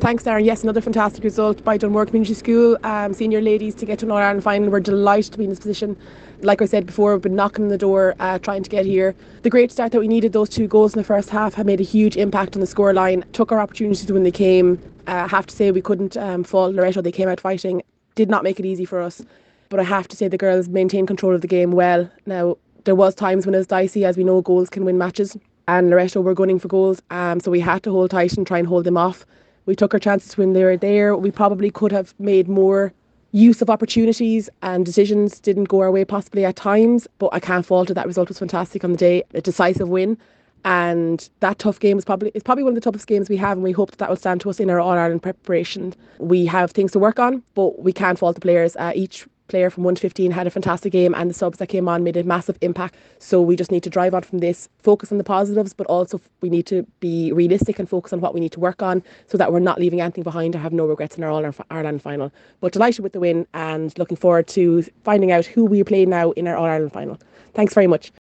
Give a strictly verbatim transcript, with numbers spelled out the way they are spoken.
Thanks, Darren. Yes, another fantastic result by Dunmore Community School. Um, senior ladies to get to an All-Ireland final. We're delighted to be in this position. Like I said before, we've been knocking on the door, uh, trying to get here. The great start that we needed, those two goals in the first half, have made a huge impact on the scoreline. Took our opportunities when they came. I uh, have to say we couldn't um, fault Loreto. They came out fighting. Did not make it easy for us. But I have to say the girls maintained control of the game well. Now, there was times when it was dicey. As we know, goals can win matches. And Loreto were gunning for goals. Um, so we had to hold tight and try and hold them off. We took our chances when they were there. We probably could have made more use of opportunities, and decisions didn't go our way possibly at times, but I can't fault it. That result was fantastic on the day, a decisive win. And that tough game is probably it's probably one of the toughest games we have, and we hope that that will stand to us in our All-Ireland preparation. We have things to work on, but we can't fault the players. Uh, each player from one to fifteen had a fantastic game, and the subs that came on made a massive impact. So we just need to drive on from this, focus on the positives, but also we need to be realistic and focus on what we need to work on so that we're not leaving anything behind or have no regrets in our All-Ireland final. But delighted with the win and looking forward to finding out who we play now in our All-Ireland final. Thanks very much.